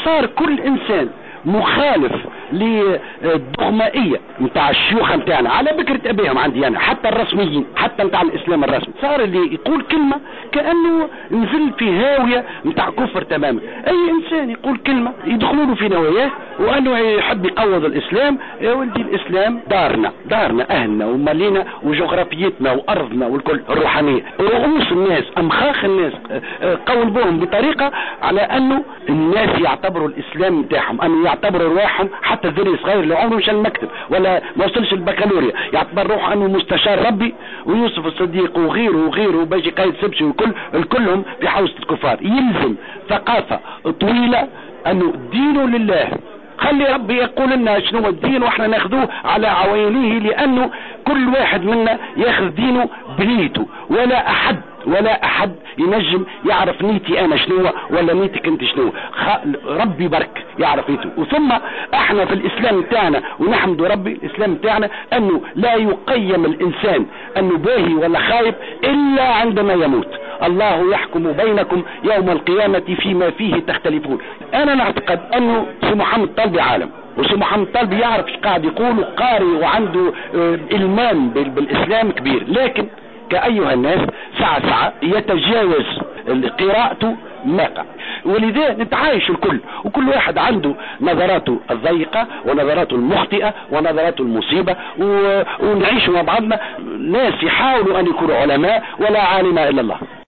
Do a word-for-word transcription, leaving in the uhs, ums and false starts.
صار كل انسان مخالف للدغمائية متاع الشيوخ متاعنا على بكرة ابيهم عندي انا، حتى الرسميين، حتى متاع الاسلام الرسمي، صار اللي يقول كلمة كأنه نزل في هاوية متاع كفر تماما. اي انسان يقول كلمة يدخلوا له في نواياه وانه يحب يقوض الاسلام. يا ولدي الاسلام دارنا، دارنا اهلنا ومالينا وجغرافيتنا وارضنا والكل الروحانية. رؤوس الناس امخاخ الناس قول بهم بطريقة على انه الناس يعتبروا الاسلام متاعهم، انه يعتبروا رواحهم، حتى الذري الصغير اللي عمره مشى المكتب ولا ما وصلش البكالوريا يعتبر روحه انه مستشار ربي، ويوسف الصديق وغيره وغيره وباجي قايد سبسي وكل الكلهم في حوزة الكفار. يلزم ثقافة طويلة انه دينه لله، خلي ربي يقول لنا شنو الدين واحنا ناخذوه على عوينيه، لانه كل واحد منا ياخذ دينه بنيته، ولا احد ولا احد ينجم يعرف نيتي انا شنو ولا نيتك انت شنو. ربي برك يعرف نيته. وثم احنا في الاسلام تاعنا ونحمد ربي الاسلام تاعنا انه لا يقيم الانسان انه باهي ولا خايب الا عندما يموت. الله يحكم بينكم يوم القيامة فيما فيه تختلفون. انا نعتقد انه سي محمد طلبي عالم، وسي محمد طلبي يعرف ايش قاعد يقول، قاري وعنده المام بالاسلام كبير، لكن كأيها الناس ساعة ساعة يتجاوز قراءته ماقع، ولذا نتعايش الكل، وكل واحد عنده نظراته الضيقة ونظراته المخطئة ونظراته المصيبة، ونعيش مع بعضنا ناس يحاولوا ان يكونوا علماء ولا عالم الا الله.